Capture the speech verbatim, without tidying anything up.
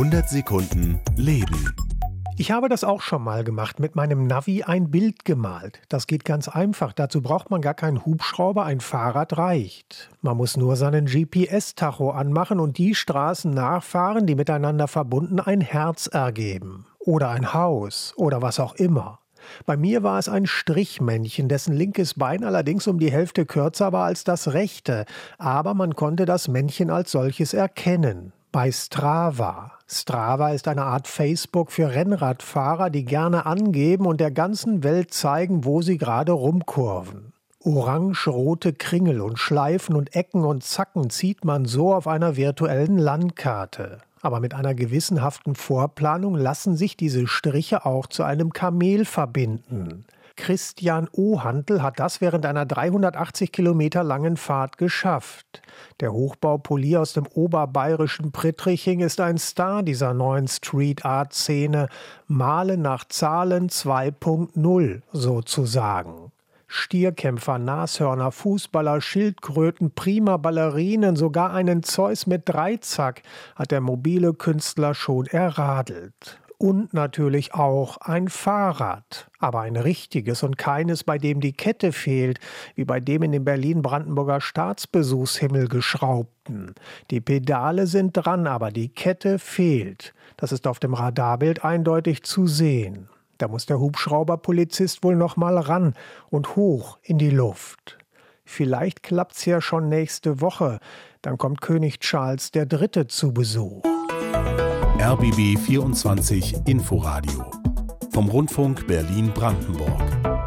hundert Sekunden Leben. Ich habe das auch schon mal gemacht, mit meinem Navi ein Bild gemalt. Das geht ganz einfach. Dazu braucht man gar keinen Hubschrauber, ein Fahrrad reicht. Man muss nur seinen G P S-Tacho anmachen und die Straßen nachfahren, die miteinander verbunden ein Herz ergeben. Oder ein Haus oder was auch immer. Bei mir war es ein Strichmännchen, dessen linkes Bein allerdings um die Hälfte kürzer war als das rechte. Aber man konnte das Männchen als solches erkennen. Bei Strava. Strava ist eine Art Facebook für Rennradfahrer, die gerne angeben und der ganzen Welt zeigen, wo sie gerade rumkurven. Orange-rote Kringel und Schleifen und Ecken und Zacken zieht man so auf einer virtuellen Landkarte. Aber mit einer gewissenhaften Vorplanung lassen sich diese Striche auch zu einem Kamel verbinden. Christian Ohandl hat das während einer dreihundertachtzig Kilometer langen Fahrt geschafft. Der Hochbaupolier aus dem oberbayerischen Prittriching ist ein Star dieser neuen Street-Art-Szene. Malen nach Zahlen zwei Punkt null sozusagen. Stierkämpfer, Nashörner, Fußballer, Schildkröten, prima Ballerinen, sogar einen Zeus mit Dreizack hat der mobile Künstler schon erradelt. Und natürlich auch ein Fahrrad, aber ein richtiges und keines, bei dem die Kette fehlt, wie bei dem in den Berlin-Brandenburger Staatsbesuchshimmel geschraubten. Die Pedale sind dran, aber die Kette fehlt. Das ist auf dem Radarbild eindeutig zu sehen. Da muss der Hubschrauberpolizist wohl noch mal ran und hoch in die Luft. Vielleicht klappt's ja schon nächste Woche, dann kommt König Charles der Dritte zu Besuch. R B B vierundzwanzig Inforadio vom Rundfunk Berlin-Brandenburg.